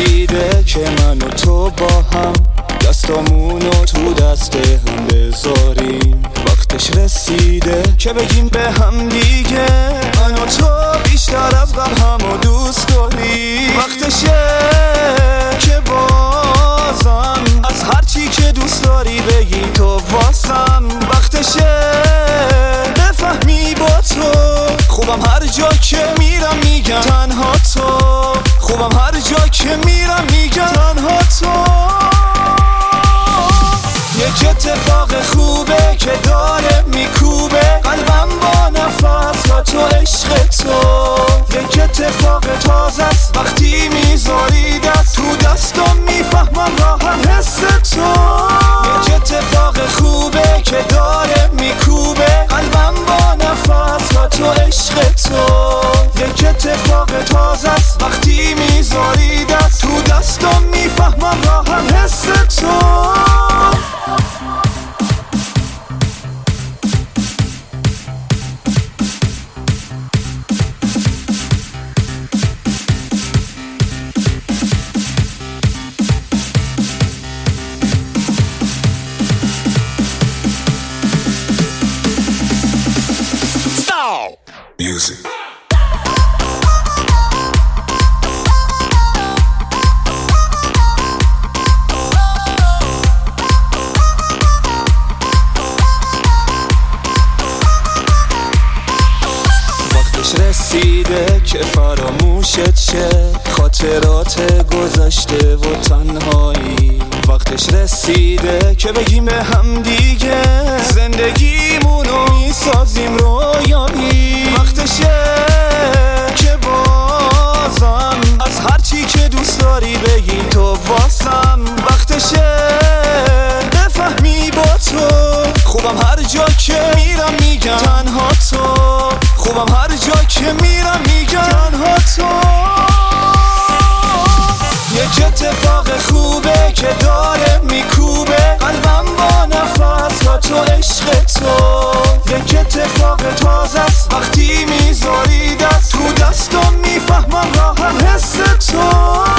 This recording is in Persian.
رسیده که من و تو با هم دستامونو تو دست هم بذاریم. وقتش رسیده که بگیم به هم دیگه من و تو بیشتر از قبل همو دوست داریم. وقتشه که بازم از هرچی که دوست داری بگی تو واسم. وقتشه بفهمی با تو خوبم هر جا که میرم میگم تنها تو. خوبم هر جا که میرم میگم تنها تو. یک اتفاق خوبه که داره میکوبه قلبم با نفس و تو عشق تو. یک اتفاق تازه است وقتی میذاری دست تو دستم میفهمم راحت حس تو. یک اتفاق خوبه که داره میکوبه قلبم با نفس و تو عشق تو. یک اتفاق تازه است وقتی میذاری دست تو دستم میفهمم راحت حس تو. Music. وقتش رسیده که فراموشت شه خاطرات گذشته و تنهایی. وقتش رسیده که بگیم به هم دیگه زندگیمونو میسازیم رویایی. وقتشه که بازم از هرچی که دوست داری بگی تو واسم. وقتشه بفهمی با تو خوبم هر جا که میرم میگم تنها تو. خوبم هر جا که میرم میگم تنها تو. یک اتفاق خوبه که داره میکوبه قلبم با نفس و تو عشق تو. یک اتفاق تازه است وقتی میذاری دست تو دستم میفهمم راحت حس تو.